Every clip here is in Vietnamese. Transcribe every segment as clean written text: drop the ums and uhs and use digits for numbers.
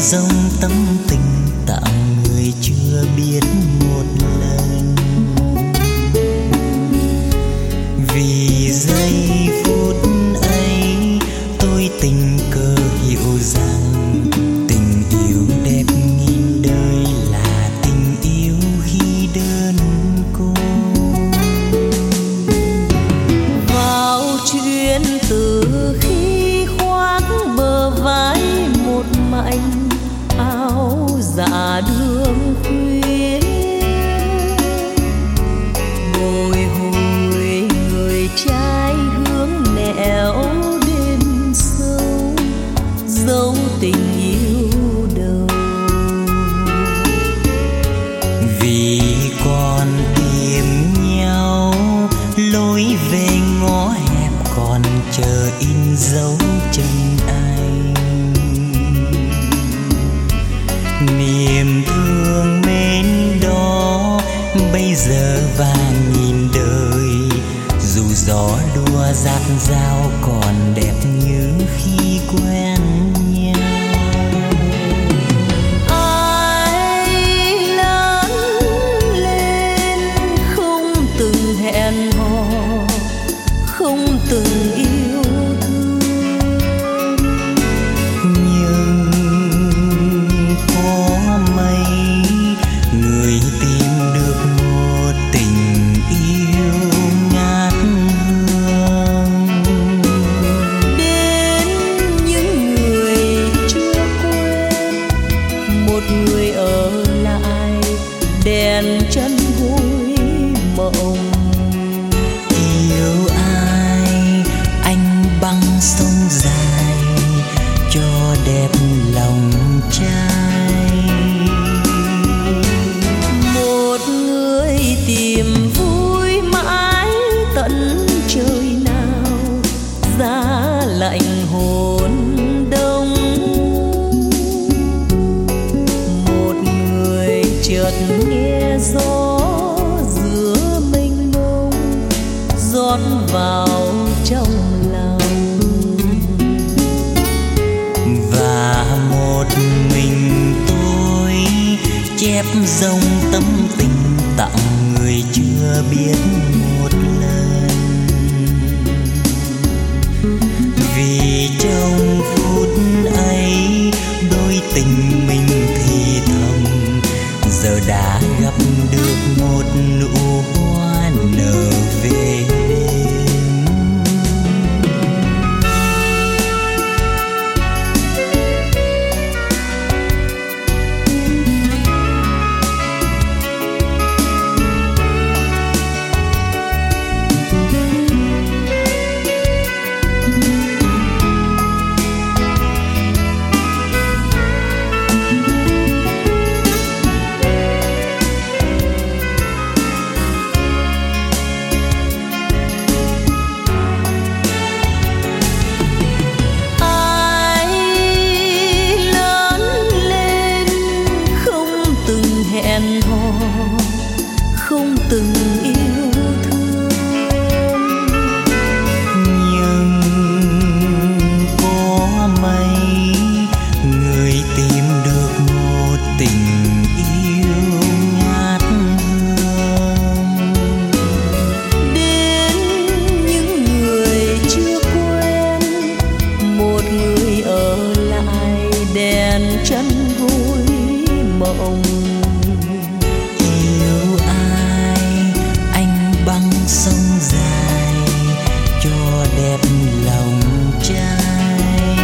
dòng tâm tình tặng người chưa biết một lần. Vì giây phút ấy tôi tình cờ hiểu rằng tình yêu đẹp nghìn đời là tình yêu khi đơn côi. Vào chuyện từ khi khoác bờ vai một mảnh áo dạ đường khuya, bồi hồi người trai hướng nẻo đêm sâu, dấu tình yêu đầu. Vì còn tìm nhau lối về ngõ hẹp còn chờ in dấu chân anh. Niềm thương mến đó bây giờ vàng nghìn đời, dù gió đua dạt dao còn đẹp như khi quen nhau. Ai lớn lên không từng hẹn hò, không từng yêu thương, Nhưng có mấy người tìm được một tình yêu ngát hương. đến những người chưa quên, một người ở lại đèn chân vui mộng. Yêu ai anh băng sông dài cho đẹp lòng trai. Một người tìm vui mãi tận trời nào, giá lạnh hồn đông. Một người chợt nghe gió giữa mênh mông rót vào trong lòng. Và một mình tôi chép dòng tâm tình tặng người chưa biết một lần. Vì trong phút ấy đôi tình mình thì thầm, giờ đã gặp được một nụ hoa nở về đêm. Ai lớn lên không từng hẹn hò, không từng yêu thương, Nhưng có mấy người tìm được một tình yêu ngát hương. đến những người chưa quen, một người ở lại đèn chân vui mộng. Yêu ai anh băng sông dài cho đẹp lòng trai.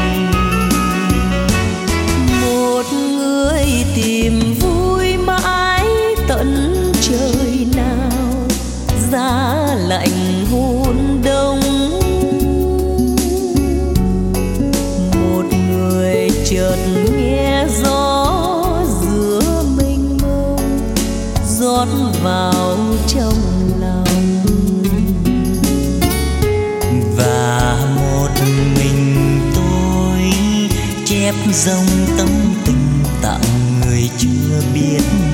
Một người tìm vui mãi tận trời nào, giá lạnh hôn đông. Một người chợt nghe gió giữa mênh mông rót vào trong lòng. Và một mình tôi chép dòng tâm tình tặng người chưa biết